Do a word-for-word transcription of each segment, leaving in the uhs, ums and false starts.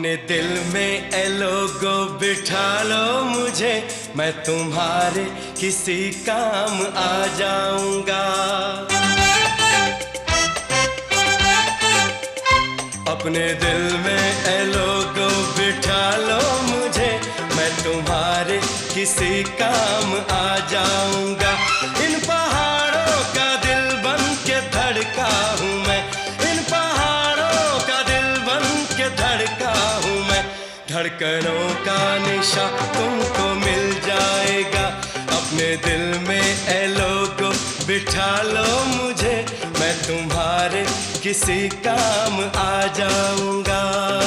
अपने दिल में ए लोगो बिठा लो मुझे, मैं तुम्हारे किसी काम आ जाऊंगा। अपने दिल में ए लोगो बिठा लो मुझे, मैं तुम्हारे किसी काम आ जाऊंगा। इन पहाड़ों का दिल बन के धड़का हूँ मैं, इन पहाड़ों का दिल बन के धड़का हूँ मैं। धड़कनों का निशा तुमको मिल जाएगा। अपने दिल में ए लोगो बिठा लो मुझे, मैं तुम्हारे किसी काम आ जाऊंगा।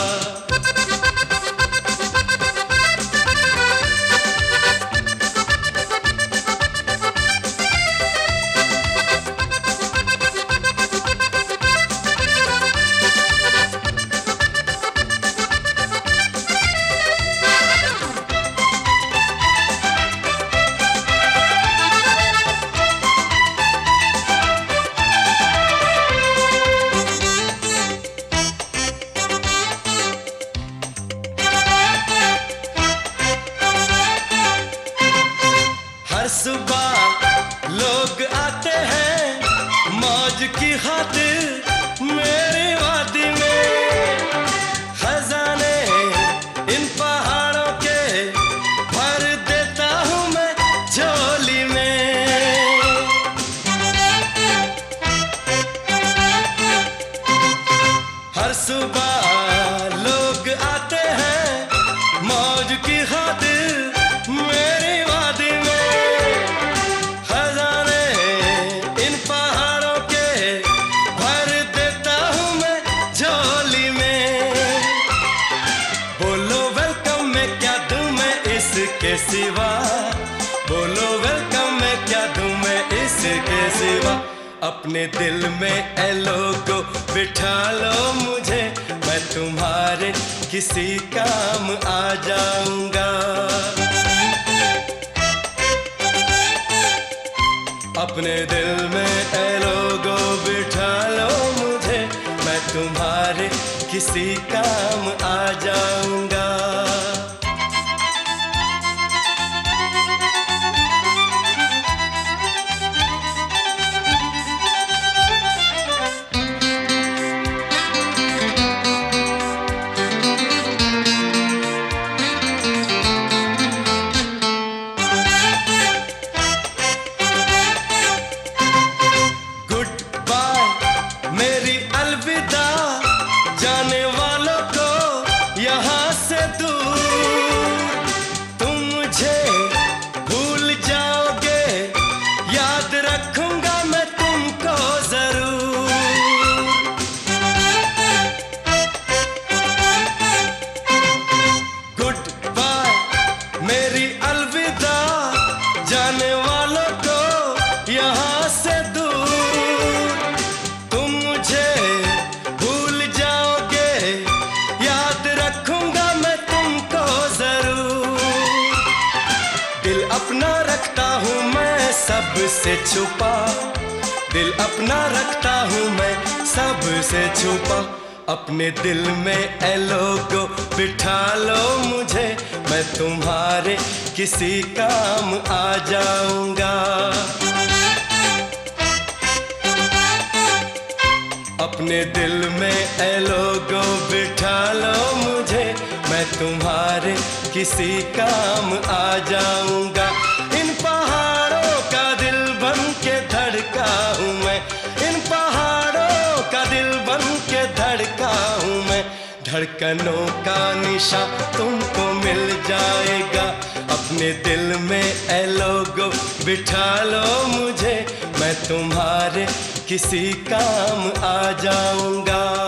सुबह लोग आते हैं मौज की खातिर मेरी वादी में। खजाने इन पहाड़ों के भर देता हूँ मैं झोली में। हर सुबह लोग आते हैं मौज की खातिर मेरी वादी में। इसके सिवा बोलो वेलकम मैं क्या दूं मैं इसके सिवा। अपने दिल में ए लोगो बिठा लो मुझे, मैं तुम्हारे किसी काम आ जाऊंगा। अपने दिल में ए लोगो बिठा लो मुझे, मैं तुम्हारे किसी काम आ जाऊंगा। मेरी अलविदा जाने वालों को यहाँ से दूर। तुम मुझे भूल जाओगे, याद रखूंगा मैं तुमको जरूर। गुड बाय मेरी अलविदा जाने वालों को यहाँ से दूर। दिल अपना रखता हूँ मैं सबसे छुपा, दिल अपना रखता हूँ मैं सबसे छुपा। अपने दिल में ए लोगो बिठा लो मुझे, मैं तुम्हारे किसी काम आ जाऊंगा। अपने दिल में ए लोगो बिठा लो मुझे, मैं तुम्हारे किसी काम आ जाऊंगा। इन पहाड़ों का दिल बन के धड़का हूँ मैं, इन पहाड़ों का दिल बन के धड़का हूँ मैं। धड़कनों का निशा तुमको मिल जाएगा। अपने दिल में ए लोगो बिठा लो मुझे, मैं तुम्हारे किसी काम आ जाऊंगा।